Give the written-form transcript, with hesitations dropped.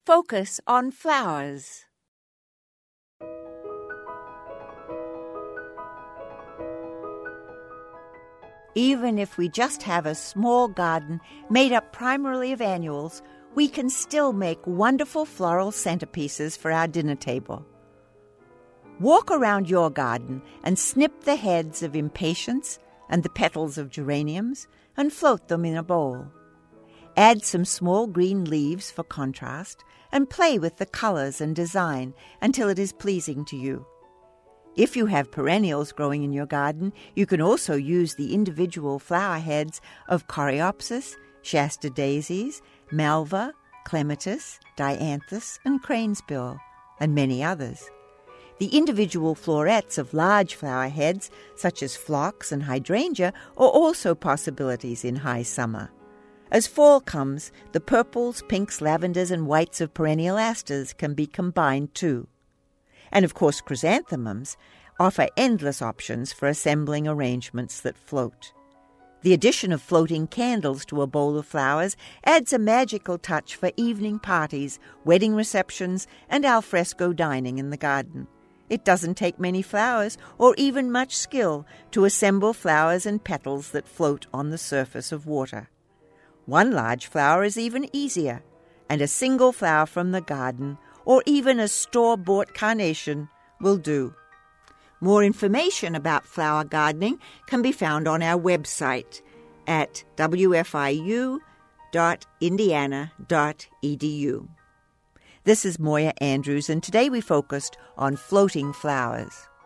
Focus on flowers. Even if we just have a small garden made up primarily of annuals, we can still make wonderful floral centerpieces for our dinner table. Walk around your garden and snip the heads of impatiens and the petals of geraniums and float them in a bowl. Add some small green leaves for contrast and play with the colors and design until it is pleasing to you. If you have perennials growing in your garden, you can also use the individual flower heads of coreopsis, Shasta daisies, malva, clematis, dianthus, and cranesbill, and many others. The individual florets of large flower heads, such as phlox and hydrangea, are also possibilities in high summer. As fall comes, the purples, pinks, lavenders, and whites of perennial asters can be combined too. And of course, chrysanthemums offer endless options for assembling arrangements that float. The addition of floating candles to a bowl of flowers adds a magical touch for evening parties, wedding receptions, and al fresco dining in the garden. It doesn't take many flowers or even much skill to assemble flowers and petals that float on the surface of water. One large flower is even easier, and a single flower from the garden or even a store-bought carnation will do. More information about flower gardening can be found on our website at wfiu.indiana.edu. This is Moya Andrews, and today we focused on floating flowers.